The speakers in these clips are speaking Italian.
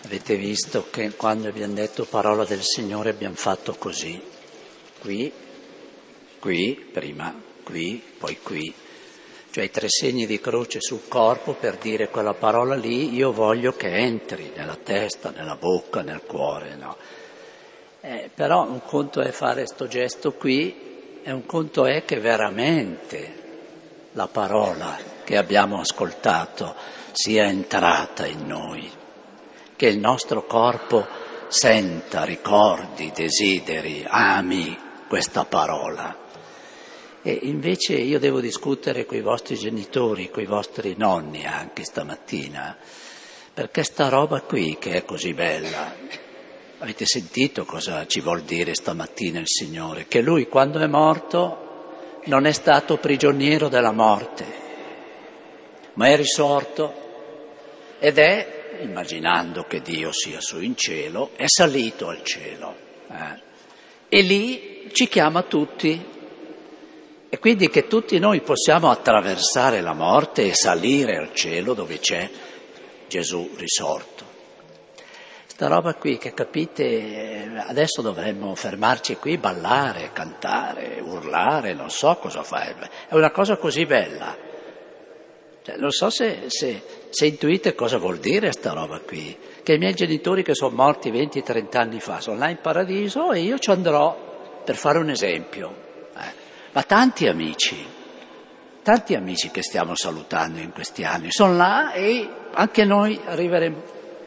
Avete visto che quando abbiamo detto parola del Signore abbiamo fatto così, qui, prima qui, poi qui, cioè i 3 segni di croce sul corpo per dire quella parola lì io voglio che entri nella testa, nella bocca, nel cuore, no? Però un conto è fare sto gesto qui e un conto è che veramente la parola che abbiamo ascoltato sia entrata in noi, che il nostro corpo senta, ricordi, desideri, ami questa parola. E invece io devo discutere con i vostri genitori, con i vostri nonni anche stamattina, perché sta roba qui che è così bella, avete sentito cosa ci vuol dire stamattina il Signore? Che Lui quando è morto non è stato prigioniero della morte, ma è risorto ed è, immaginando che Dio sia su in cielo, è salito al cielo. E lì ci chiama tutti. E quindi che tutti noi possiamo attraversare la morte e salire al cielo dove c'è Gesù risorto. Sta roba qui che capite, adesso dovremmo fermarci qui, ballare, cantare, urlare, non so cosa fare. È una cosa così bella. Non so se intuite cosa vuol dire sta roba qui, che i miei genitori che sono morti 20-30 anni fa sono là in paradiso e io ci andrò per fare un esempio. Ma tanti amici che stiamo salutando in questi anni sono là e anche noi arriveremo.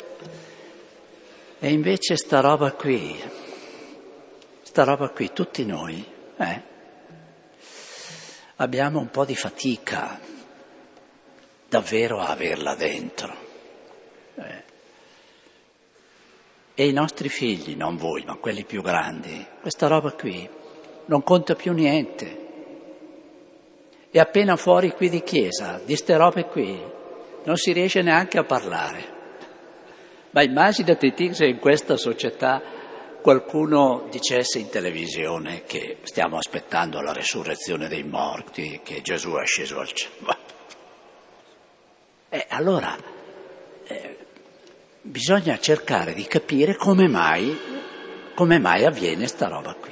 E invece sta roba qui, tutti noi, abbiamo un po' di fatica davvero a averla dentro. E i nostri figli, non voi, ma quelli più grandi, questa roba qui non conta più niente. E appena fuori qui di chiesa, di ste robe qui, non si riesce neanche a parlare. Ma immaginati se in questa società qualcuno dicesse in televisione che stiamo aspettando la resurrezione dei morti, che Gesù è sceso al cielo. Allora bisogna cercare di capire come mai avviene sta roba qui.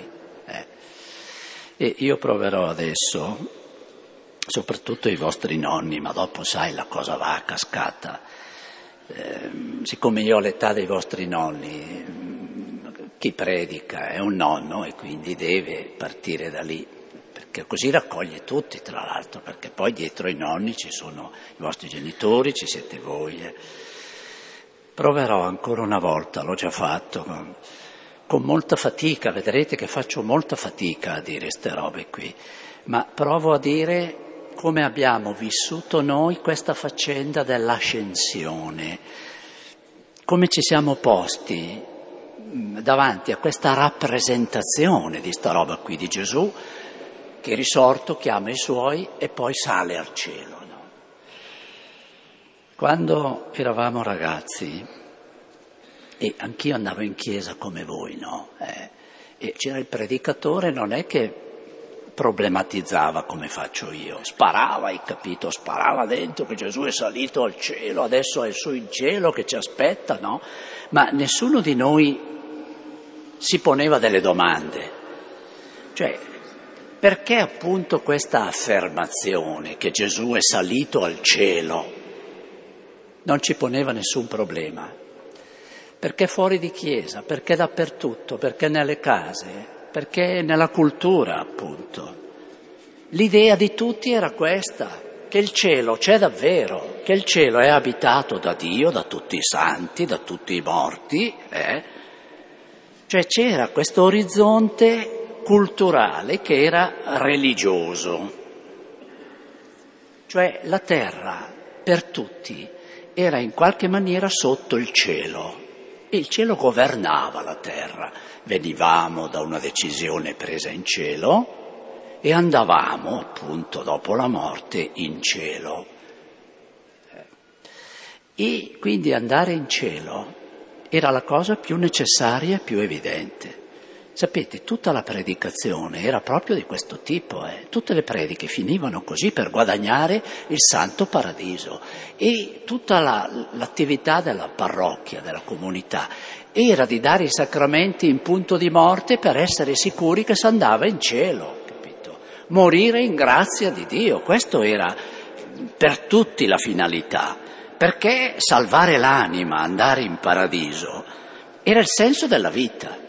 E io proverò adesso, soprattutto i vostri nonni, ma dopo sai la cosa va a cascata. Siccome io ho l'età dei vostri nonni, chi predica è un nonno e quindi deve partire da lì, perché così raccoglie tutti tra l'altro, perché poi dietro i nonni ci sono i vostri genitori, ci siete voi. Proverò ancora una volta, l'ho già fatto, con molta fatica, vedrete che faccio molta fatica a dire ste robe qui, ma provo a dire come abbiamo vissuto noi questa faccenda dell'ascensione, come ci siamo posti davanti a questa rappresentazione di sta roba qui di Gesù che risorto chiama i suoi e poi sale al cielo. No? Quando eravamo ragazzi, e anch'io andavo in chiesa come voi, no? E c'era il predicatore, non è che problematizzava come faccio io, sparava, hai capito, sparava dentro che Gesù è salito al cielo, adesso è su in cielo che ci aspetta, no? Ma nessuno di noi si poneva delle domande, cioè perché appunto questa affermazione che Gesù è salito al cielo non ci poneva nessun problema, perché fuori di chiesa, perché dappertutto, perché nelle case, perché nella cultura, appunto. L'idea di tutti era questa, che il cielo c'è davvero, che il cielo è abitato da Dio, da tutti i santi, da tutti i morti, Cioè c'era questo orizzonte culturale che era religioso. Cioè la terra, per tutti, era in qualche maniera sotto il cielo. E il cielo governava la terra. Venivamo da una decisione presa in cielo e andavamo, appunto, dopo la morte, in cielo. E quindi andare in cielo era la cosa più necessaria e più evidente. Sapete, tutta la predicazione era proprio di questo tipo, Tutte le prediche finivano così per guadagnare il santo paradiso e tutta l'attività della parrocchia, della comunità, era di dare i sacramenti in punto di morte per essere sicuri che si andava in cielo, capito? Morire in grazia di Dio, questo era per tutti la finalità, perché salvare l'anima, andare in paradiso, era il senso della vita.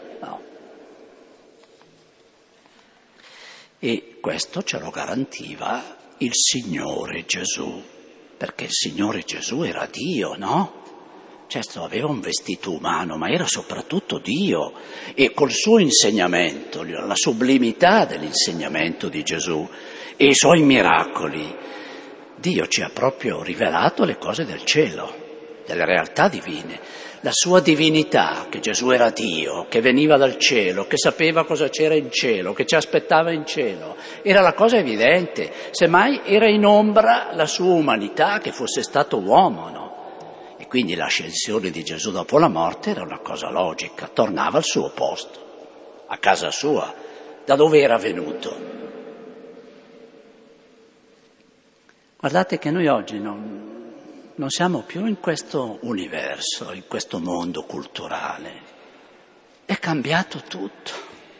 E questo ce lo garantiva il Signore Gesù, perché il Signore Gesù era Dio, no? Certo, aveva un vestito umano, ma era soprattutto Dio. E col suo insegnamento, la sublimità dell'insegnamento di Gesù e i suoi miracoli, Dio ci ha proprio rivelato le cose del cielo, delle realtà divine. La sua divinità, che Gesù era Dio, che veniva dal cielo, che sapeva cosa c'era in cielo, che ci aspettava in cielo, era la cosa evidente. Semmai era in ombra la sua umanità, che fosse stato uomo, no? E quindi l'ascensione di Gesù dopo la morte era una cosa logica, tornava al suo posto, a casa sua, da dove era venuto. Guardate che noi oggi non siamo più in questo universo, in questo mondo culturale. È cambiato tutto.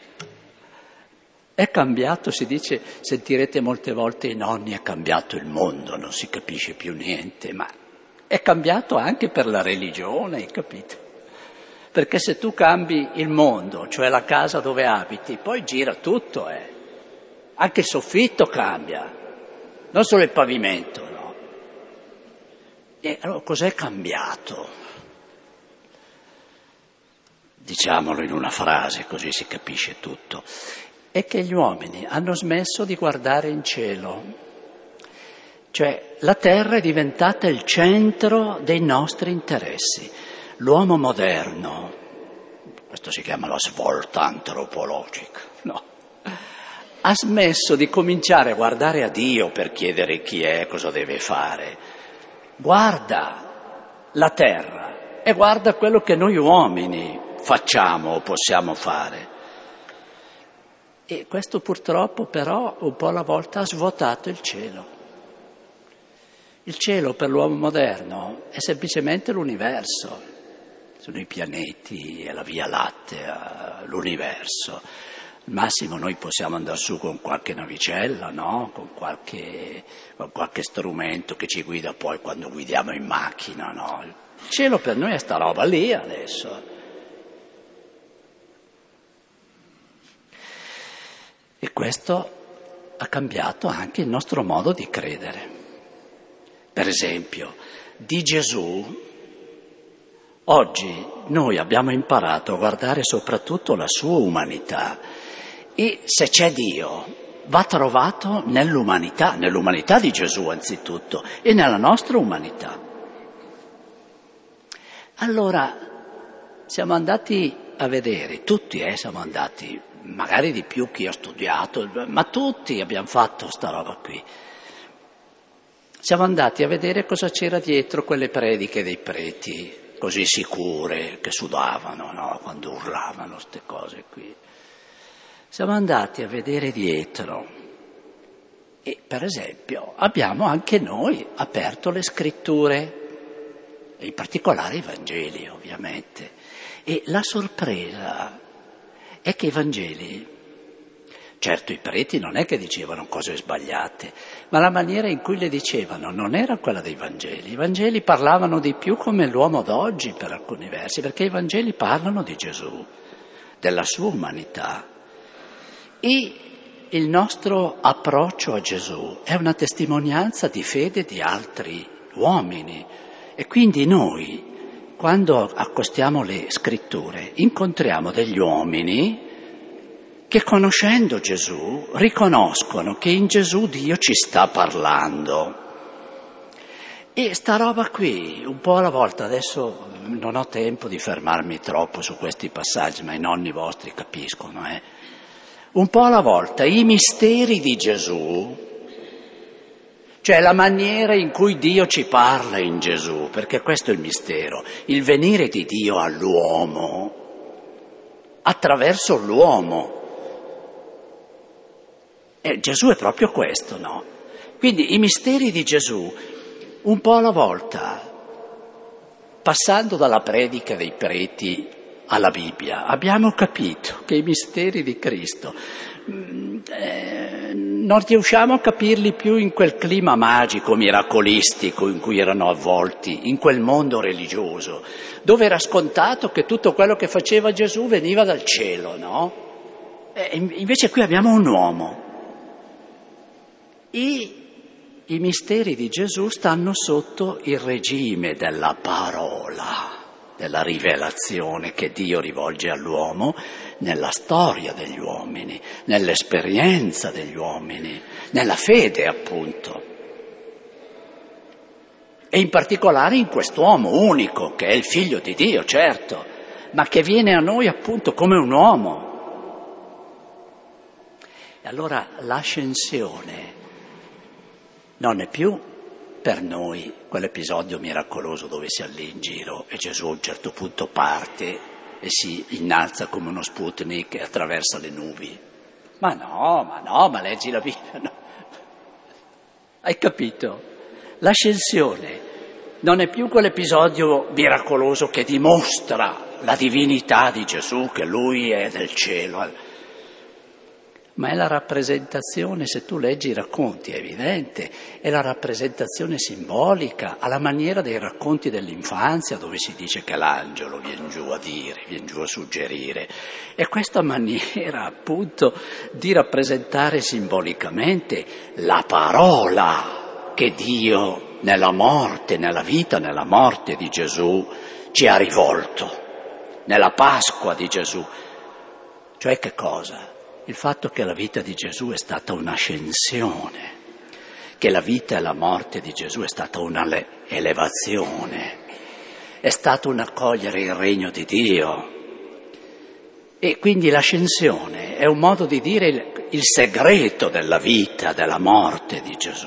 È cambiato, si dice, sentirete molte volte i nonni, è cambiato il mondo, non si capisce più niente, ma è cambiato anche per la religione, capito? Perché se tu cambi il mondo, cioè la casa dove abiti, poi gira tutto, Anche il soffitto cambia, non solo il pavimento, no? E allora cos'è cambiato? Diciamolo in una frase, così si capisce tutto. È che gli uomini hanno smesso di guardare in cielo. Cioè la terra è diventata il centro dei nostri interessi. L'uomo moderno, questo si chiama la svolta antropologica, no? Ha smesso di cominciare a guardare a Dio per chiedere chi è, cosa deve fare. Guarda la terra e guarda quello che noi uomini facciamo o possiamo fare. E questo purtroppo però un po' alla volta ha svuotato il cielo. Il cielo per l'uomo moderno è semplicemente l'universo, sono i pianeti, è la Via Lattea, l'universo. Al massimo noi possiamo andare su con qualche navicella, no? Con qualche strumento che ci guida poi quando guidiamo in macchina, no? Il cielo per noi è sta roba lì adesso. E questo ha cambiato anche il nostro modo di credere. Per esempio, di Gesù oggi noi abbiamo imparato a guardare soprattutto la sua umanità. E se c'è Dio, va trovato nell'umanità di Gesù anzitutto, e nella nostra umanità. Allora, siamo andati a vedere, tutti siamo andati, magari di più chi ha studiato, ma tutti abbiamo fatto sta roba qui. Siamo andati a vedere cosa c'era dietro quelle prediche dei preti, così sicure, che sudavano, no? Quando urlavano queste cose qui. Siamo andati a vedere dietro e, per esempio, abbiamo anche noi aperto le scritture, e in particolare i Vangeli, ovviamente. E la sorpresa è che i Vangeli, certo i preti non è che dicevano cose sbagliate, ma la maniera in cui le dicevano non era quella dei Vangeli. I Vangeli parlavano di più come l'uomo d'oggi per alcuni versi, perché i Vangeli parlano di Gesù, della sua umanità. E il nostro approccio a Gesù è una testimonianza di fede di altri uomini e quindi noi, quando accostiamo le scritture, incontriamo degli uomini che conoscendo Gesù riconoscono che in Gesù Dio ci sta parlando. E sta roba qui, un po' alla volta, adesso non ho tempo di fermarmi troppo su questi passaggi, ma i nonni vostri capiscono, Un po' alla volta i misteri di Gesù, cioè la maniera in cui Dio ci parla in Gesù, perché questo è il mistero, il venire di Dio all'uomo, attraverso l'uomo. E Gesù è proprio questo, no? Quindi i misteri di Gesù, un po' alla volta, passando dalla predica dei preti alla Bibbia, abbiamo capito che i misteri di Cristo non riusciamo a capirli più in quel clima magico, miracolistico in cui erano avvolti, in quel mondo religioso, dove era scontato che tutto quello che faceva Gesù veniva dal cielo, no? E invece qui abbiamo un uomo. I misteri di Gesù stanno sotto il regime della parola, della rivelazione che Dio rivolge all'uomo nella storia degli uomini, nell'esperienza degli uomini, nella fede appunto. E in particolare in quest'uomo unico, che è il Figlio di Dio, certo, ma che viene a noi appunto come un uomo. E allora l'ascensione non è più per noi quell'episodio miracoloso dove si è lì in giro e Gesù a un certo punto parte e si innalza come uno Sputnik e attraversa le nubi. Ma no, leggi la Bibbia, no. Hai capito? L'ascensione non è più quell'episodio miracoloso che dimostra la divinità di Gesù, che lui è del cielo, ma è la rappresentazione, se tu leggi i racconti è evidente, è la rappresentazione simbolica, alla maniera dei racconti dell'infanzia, dove si dice che l'angelo viene giù a dire, viene giù a suggerire. E questa maniera appunto di rappresentare simbolicamente la parola che Dio nella morte, nella vita, nella morte di Gesù ci ha rivolto, nella Pasqua di Gesù. Cioè che cosa? Il fatto che la vita di Gesù è stata un'ascensione, che la vita e la morte di Gesù è stata una elevazione, è stato un accogliere il regno di Dio. E quindi l'ascensione è un modo di dire il segreto della vita, della morte di Gesù.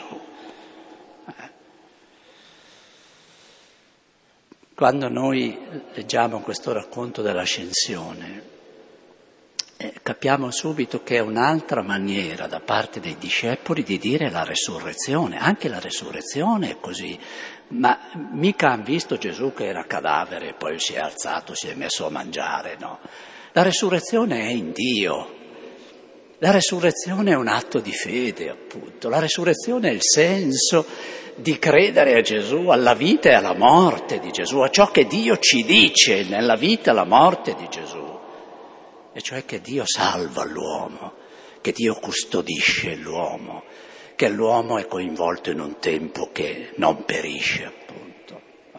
Quando noi leggiamo questo racconto dell'ascensione, capiamo subito che è un'altra maniera da parte dei discepoli di dire la resurrezione. Anche la resurrezione è così, ma mica hanno visto Gesù che era cadavere e poi si è alzato, si è messo a mangiare, no? La resurrezione è in Dio. La resurrezione è un atto di fede, appunto. La resurrezione è il senso di credere a Gesù, alla vita e alla morte di Gesù, a ciò che Dio ci dice nella vita e la morte di Gesù. E cioè che Dio salva l'uomo, che Dio custodisce l'uomo, che l'uomo è coinvolto in un tempo che non perisce, appunto.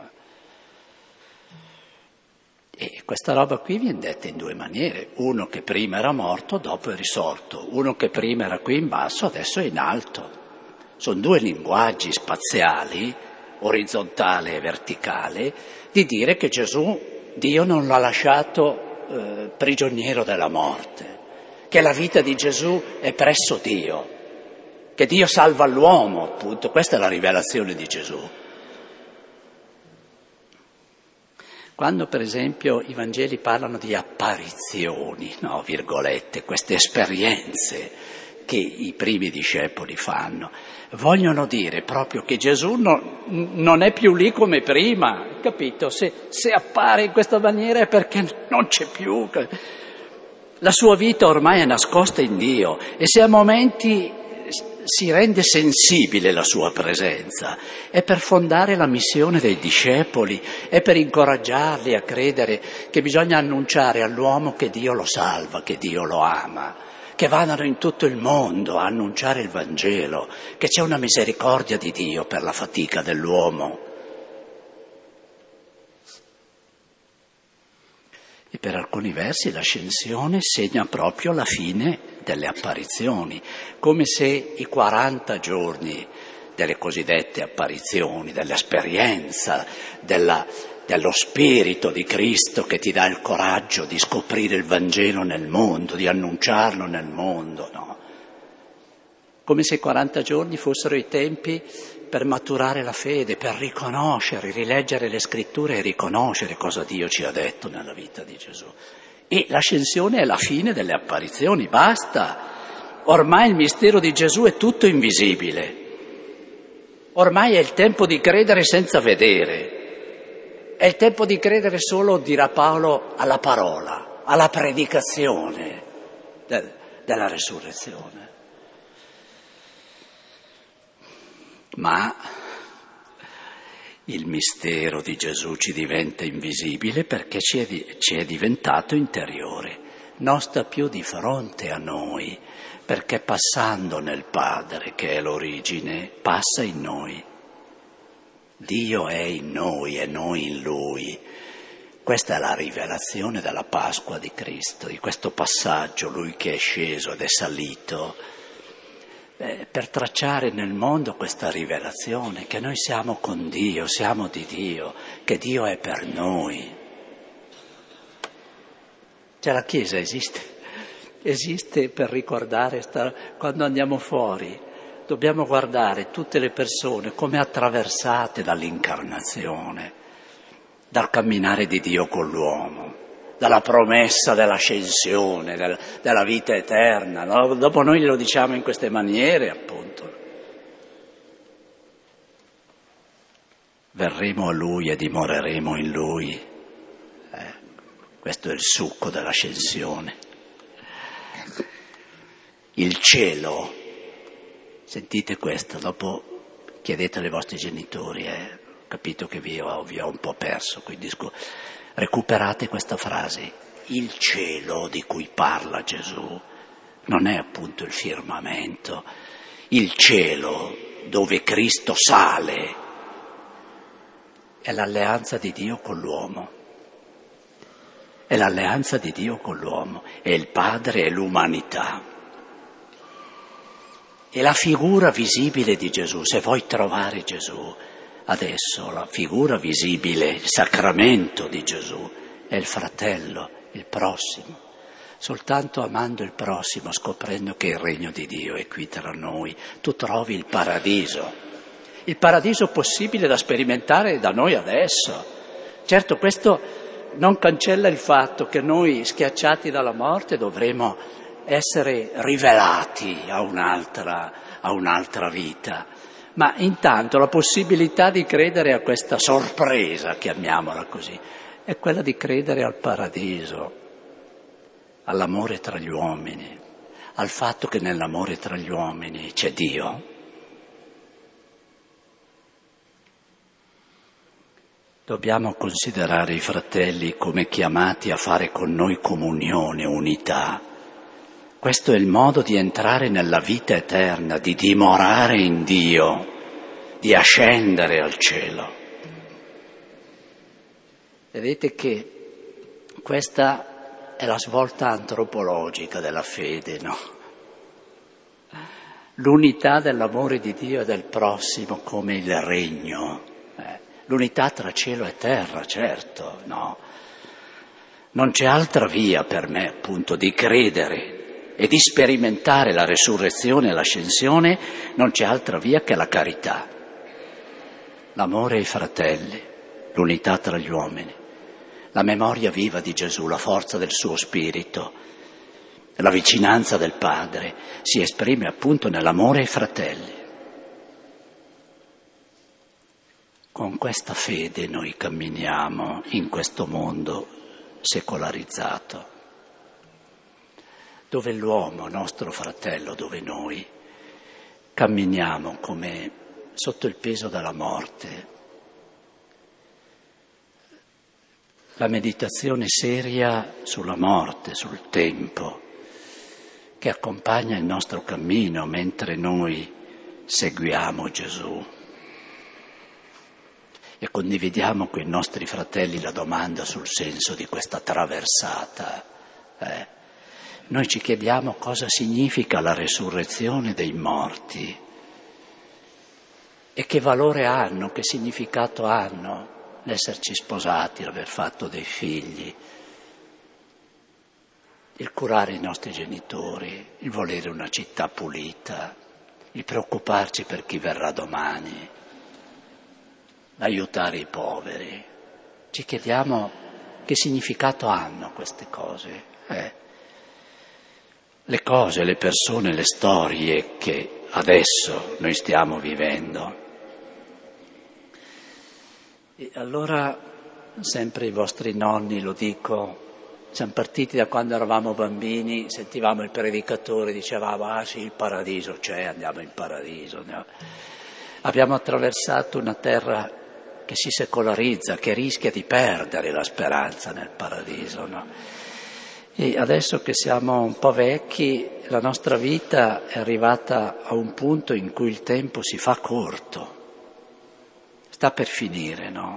E questa roba qui viene detta in due maniere: uno che prima era morto, dopo è risorto; uno che prima era qui in basso, adesso è in alto. Sono due linguaggi spaziali, orizzontale e verticale, di dire che Gesù, Dio non l'ha lasciato prigioniero della morte, che la vita di Gesù è presso Dio, che Dio salva l'uomo, appunto. Questa è la rivelazione di Gesù. Quando per esempio i Vangeli parlano di apparizioni, no, virgolette, queste esperienze che i primi discepoli fanno, vogliono dire proprio che Gesù non è più lì come prima, capito? Se appare in questa maniera è perché non c'è più. La sua vita ormai è nascosta in Dio e se a momenti si rende sensibile la sua presenza, è per fondare la missione dei discepoli, è per incoraggiarli a credere che bisogna annunciare all'uomo che Dio lo salva, che Dio lo ama, che vadano in tutto il mondo a annunciare il Vangelo, che c'è una misericordia di Dio per la fatica dell'uomo. E per alcuni versi l'ascensione segna proprio la fine delle apparizioni, come se i 40 giorni delle cosiddette apparizioni, dell'esperienza, dello Spirito di Cristo che ti dà il coraggio di scoprire il Vangelo nel mondo, di annunciarlo nel mondo, no? Come se i 40 giorni fossero i tempi per maturare la fede, per riconoscere, rileggere le scritture e riconoscere cosa Dio ci ha detto nella vita di Gesù. E l'ascensione è la fine delle apparizioni, basta. Ormai il mistero di Gesù è tutto invisibile. Ormai è il tempo di credere senza vedere. È il tempo di credere solo, dirà Paolo, alla parola, alla predicazione della resurrezione. Ma il mistero di Gesù ci diventa invisibile perché ci è diventato interiore, non sta più di fronte a noi, perché passando nel Padre, che è l'origine, passa in noi. Dio è in noi e noi in Lui. Questa è la rivelazione della Pasqua di Cristo, di questo passaggio, Lui che è sceso ed è salito, per tracciare nel mondo questa rivelazione, che noi siamo con Dio, siamo di Dio, che Dio è per noi. Cioè la Chiesa esiste per ricordare, quando andiamo fuori, dobbiamo guardare tutte le persone come attraversate dall'incarnazione, dal camminare di Dio con l'uomo, dalla promessa dell'ascensione, della vita eterna, no? Dopo noi lo diciamo in queste maniere, appunto. Verremo a Lui e dimoreremo in Lui. Questo è il succo dell'ascensione. Il cielo, sentite questo, dopo chiedete ai vostri genitori, ho capito che vi ho un po' perso, quindi recuperate questa frase. Il cielo di cui parla Gesù non è appunto il firmamento, il cielo dove Cristo sale è l'alleanza di Dio con l'uomo. È l'alleanza di Dio con l'uomo, è il Padre e l'umanità. È la figura visibile di Gesù. Se vuoi trovare Gesù adesso, la figura visibile, il sacramento di Gesù è il fratello, il prossimo. Soltanto amando il prossimo, scoprendo che il regno di Dio è qui tra noi, tu trovi il paradiso possibile da sperimentare da noi adesso. Certo, questo non cancella il fatto che noi, schiacciati dalla morte, dovremo essere rivelati a un'altra vita. Ma intanto la possibilità di credere a questa sorpresa, chiamiamola così, è quella di credere al paradiso, all'amore tra gli uomini, al fatto che nell'amore tra gli uomini c'è Dio. Dobbiamo considerare i fratelli come chiamati a fare con noi comunione, unità. Questo è il modo di entrare nella vita eterna, di dimorare in Dio, di ascendere al cielo. Vedete che questa è la svolta antropologica della fede, no? L'unità dell'amore di Dio e del prossimo come il regno. L'unità tra cielo e terra, certo, no. Non c'è altra via per me, appunto, di credere e di sperimentare la resurrezione e l'ascensione, non c'è altra via che la carità, l'amore ai fratelli, l'unità tra gli uomini, la memoria viva di Gesù, la forza del suo spirito, la vicinanza del Padre si esprime appunto nell'amore ai fratelli. Con questa fede noi camminiamo in questo mondo secolarizzato, dove l'uomo, nostro fratello, dove noi camminiamo come sotto il peso della morte. La meditazione seria sulla morte, sul tempo, che accompagna il nostro cammino mentre noi seguiamo Gesù. E condividiamo con i nostri fratelli la domanda sul senso di questa traversata. Noi ci chiediamo cosa significa la resurrezione dei morti e che valore hanno, che significato hanno l'esserci sposati, l'aver fatto dei figli, il curare i nostri genitori, il volere una città pulita, il preoccuparci per chi verrà domani, aiutare i poveri. Ci chiediamo Che significato hanno queste cose? Le cose, le persone, le storie che adesso noi stiamo vivendo. E allora, sempre i vostri nonni, lo dico, siamo partiti da quando eravamo bambini, sentivamo il predicatore, dicevamo, ah sì, il paradiso c'è, andiamo in paradiso. Andiamo. Abbiamo attraversato una terra che si secolarizza, che rischia di perdere la speranza nel paradiso, no? E adesso che siamo un po' vecchi, la nostra vita è arrivata a un punto in cui il tempo si fa corto, sta per finire, no?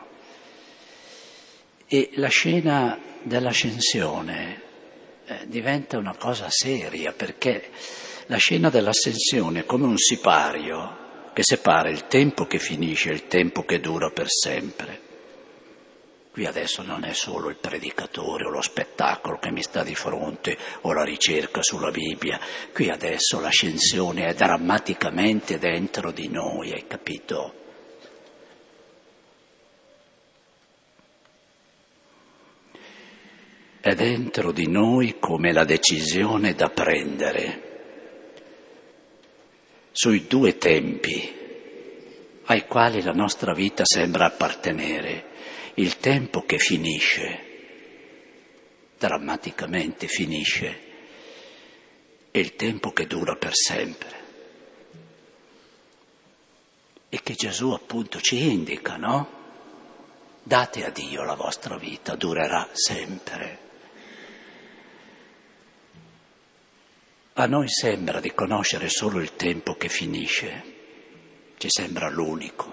E la scena dell'ascensione diventa una cosa seria, perché la scena dell'ascensione è come un sipario che separa il tempo che finisce e il tempo che dura per sempre. Qui adesso non è solo il predicatore o lo spettacolo che mi sta di fronte o la ricerca sulla Bibbia, qui adesso l'ascensione è drammaticamente dentro di noi, hai capito? È dentro di noi come la decisione da prendere sui due tempi ai quali la nostra vita sembra appartenere, il tempo che finisce, drammaticamente finisce, e il tempo che dura per sempre. E che Gesù appunto ci indica, no? Date a Dio la vostra vita, durerà sempre. A noi sembra di conoscere solo il tempo che finisce, ci sembra l'unico.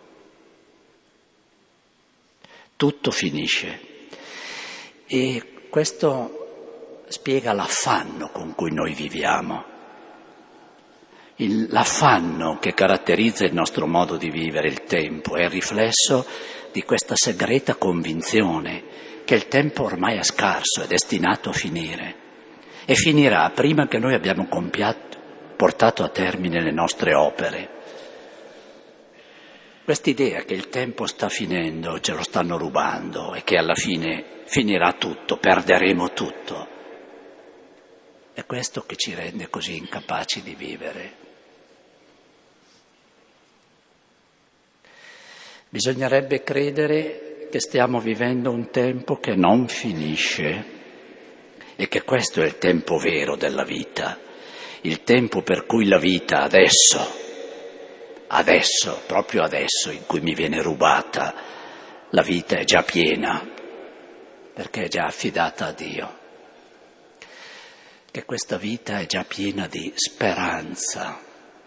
Tutto finisce e questo spiega l'affanno con cui noi viviamo, l'affanno che caratterizza il nostro modo di vivere il tempo è il riflesso di questa segreta convinzione che il tempo ormai è scarso, è destinato a finire. E finirà prima che noi abbiamo portato a termine le nostre opere. Quest'idea che il tempo sta finendo, ce lo stanno rubando e che alla fine finirà tutto, perderemo tutto. È questo che ci rende così incapaci di vivere. Bisognerebbe credere che stiamo vivendo un tempo che non finisce. E che questo è il tempo vero della vita, il tempo per cui la vita adesso, proprio adesso in cui mi viene rubata, la vita è già piena, perché è già affidata a Dio, che questa vita è già piena di speranza.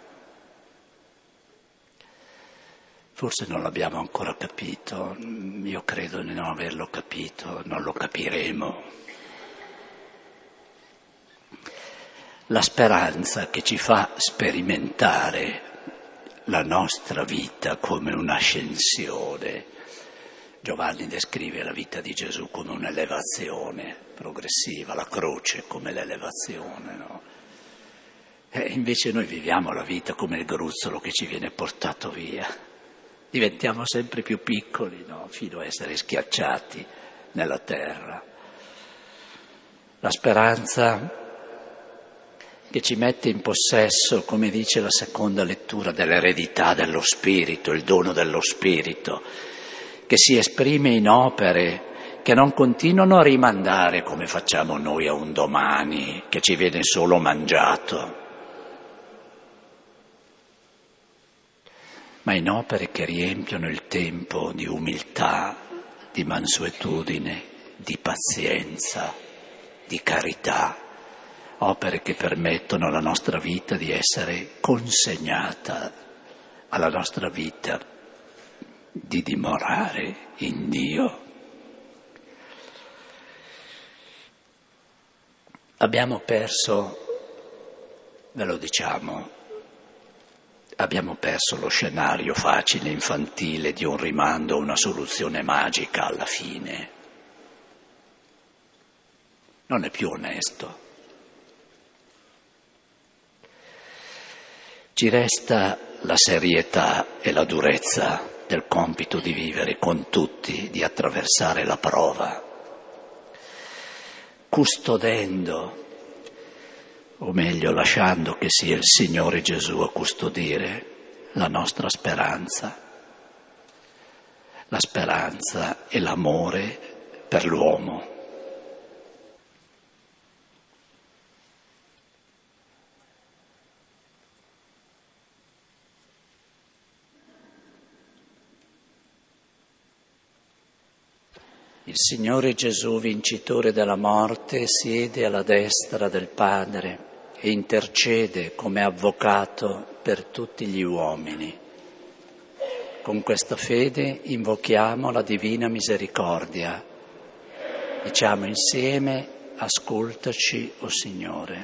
Forse non l'abbiamo ancora capito, io credo di non averlo capito, non lo capiremo. La speranza che ci fa sperimentare la nostra vita come un'ascensione. Giovanni descrive la vita di Gesù come un'elevazione progressiva, la croce come l'elevazione, no? E invece noi viviamo la vita come il gruzzolo che ci viene portato via. Diventiamo sempre più piccoli, no? Fino a essere schiacciati nella terra. La speranza che ci mette in possesso, come dice la seconda lettura, dell'eredità dello Spirito, il dono dello Spirito, che si esprime in opere che non continuano a rimandare come facciamo noi a un domani, che ci viene solo mangiato, ma in opere che riempiono il tempo di umiltà, di mansuetudine, di pazienza, di carità. Opere che permettono alla nostra vita di essere consegnata, alla nostra vita di dimorare in Dio. Abbiamo perso, ve lo diciamo, abbiamo perso lo scenario facile, infantile di un rimando, una soluzione magica alla fine. Non è più onesto. Ci resta la serietà e la durezza del compito di vivere con tutti, di attraversare la prova. custodendo, o meglio lasciando che sia il Signore Gesù a custodire la nostra speranza, la speranza e l'amore per l'uomo. Il Signore Gesù, vincitore della morte, siede alla destra del Padre e intercede come avvocato per tutti gli uomini. Con questa fede invochiamo la divina misericordia. Diciamo insieme: ascoltaci, o Signore.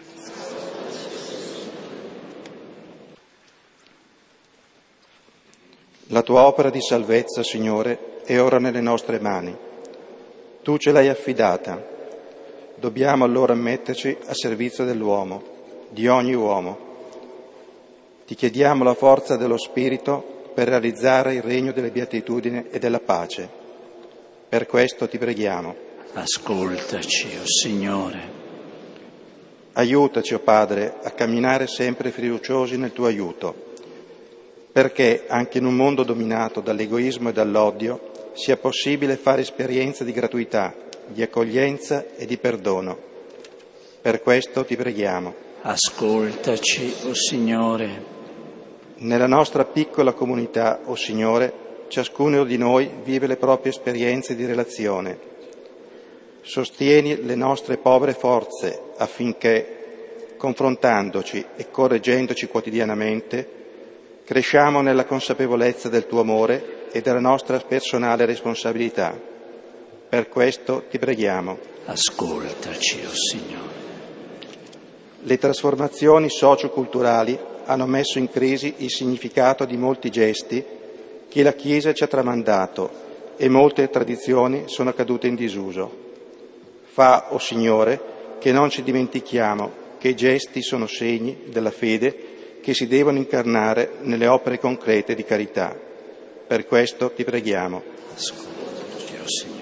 La tua opera di salvezza, Signore, è ora nelle nostre mani. Tu ce l'hai affidata. Dobbiamo allora metterci a servizio dell'uomo, di ogni uomo. Ti chiediamo la forza dello Spirito per realizzare il regno delle beatitudini e della pace. Per questo ti preghiamo. Ascoltaci, o Signore. Aiutaci, o Padre, a camminare sempre fiduciosi nel tuo aiuto, perché anche in un mondo dominato dall'egoismo e dall'odio sia possibile fare esperienza di gratuità, di accoglienza e di perdono. Per questo ti preghiamo. Ascoltaci, o Signore. Nella nostra piccola comunità, o Signore, ciascuno di noi vive le proprie esperienze di relazione. Sostieni le nostre povere forze affinché, confrontandoci e correggendoci quotidianamente, cresciamo nella consapevolezza del tuo amore e della nostra personale responsabilità. Per questo ti preghiamo. Ascoltaci, o Signore. Le trasformazioni socioculturali hanno messo in crisi il significato di molti gesti che la Chiesa ci ha tramandato e molte tradizioni sono cadute in disuso. Fa, o Signore, che non ci dimentichiamo che i gesti sono segni della fede che si devono incarnare nelle opere concrete di carità. Per questo ti preghiamo. Ascoltaci, o Signore.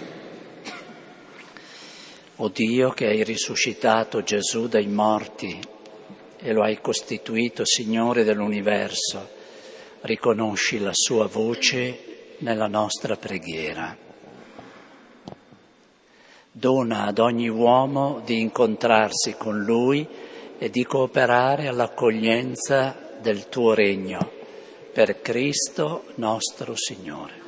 O Dio, che hai risuscitato Gesù dai morti e lo hai costituito Signore dell'universo, riconosci la sua voce nella nostra preghiera. Dona ad ogni uomo di incontrarsi con Lui e di cooperare all'accoglienza del tuo regno, per Cristo nostro Signore.